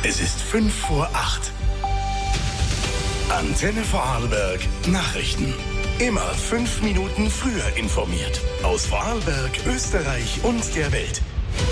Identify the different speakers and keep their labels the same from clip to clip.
Speaker 1: Es ist 5:05. Antenne Vorarlberg Nachrichten. Immer 5 Minuten früher informiert. Aus Vorarlberg, Österreich und der Welt.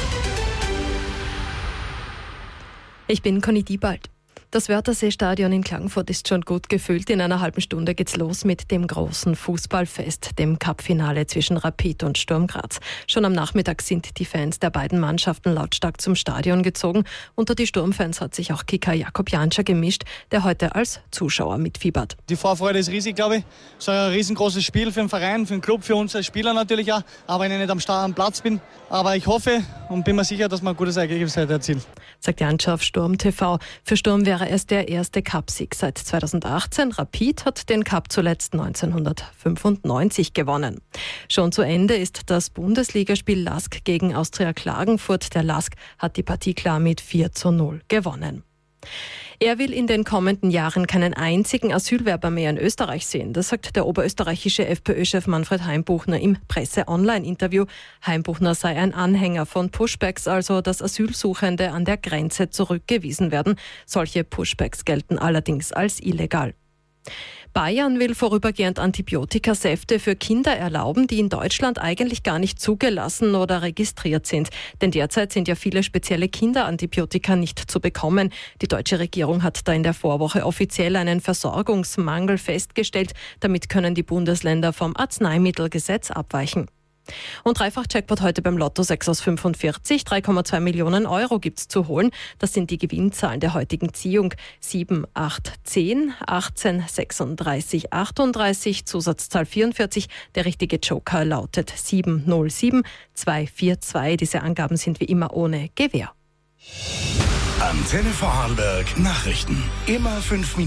Speaker 2: Ich bin Conny Diebald. Das Wörthersee-Stadion in Klagenfurt ist schon gut gefüllt. In einer halben Stunde geht's los mit dem großen Fußballfest, dem Cup-Finale zwischen Rapid und Sturm Graz. Schon am Nachmittag sind die Fans der beiden Mannschaften lautstark zum Stadion gezogen. Unter die Sturmfans hat sich auch Kicker Jakob Janscher gemischt, der heute als Zuschauer mitfiebert.
Speaker 3: Die Vorfreude ist riesig, glaube ich. Es ist ein riesengroßes Spiel für den Verein, für den Club, für uns als Spieler natürlich auch. Aber wenn ich nicht am Platz bin. Aber ich hoffe und bin mir sicher, dass wir ein gutes Ergebnis heute erzielen.
Speaker 2: Sagt Janscher auf Sturm TV. Für Sturm wäre es der erste Cup-Sieg seit 2018. Rapid hat den Cup zuletzt 1995 gewonnen. Schon zu Ende ist das Bundesligaspiel LASK gegen Austria Klagenfurt. Der LASK hat die Partie klar mit 4:0 gewonnen. Er will in den kommenden Jahren keinen einzigen Asylwerber mehr in Österreich sehen. Das sagt der oberösterreichische FPÖ-Chef Manfred Heimbuchner im Presse-Online-Interview. Heimbuchner sei ein Anhänger von Pushbacks, also dass Asylsuchende an der Grenze zurückgewiesen werden. Solche Pushbacks gelten allerdings als illegal. Bayern will vorübergehend Antibiotikasäfte für Kinder erlauben, die in Deutschland eigentlich gar nicht zugelassen oder registriert sind. Denn derzeit sind ja viele spezielle Kinderantibiotika nicht zu bekommen. Die deutsche Regierung hat da in der Vorwoche offiziell einen Versorgungsmangel festgestellt. Damit können die Bundesländer vom Arzneimittelgesetz abweichen. Und Dreifach-Jackpot heute beim Lotto 6 aus 45. 3,2 Millionen Euro gibt's zu holen. Das sind die Gewinnzahlen der heutigen Ziehung. 7, 8, 10, 18, 36, 38, Zusatzzahl 44. Der richtige Joker lautet 707 242. Diese Angaben sind wie immer ohne Gewähr.
Speaker 1: Antenne Vorarlberg Nachrichten. Immer 5 Minuten.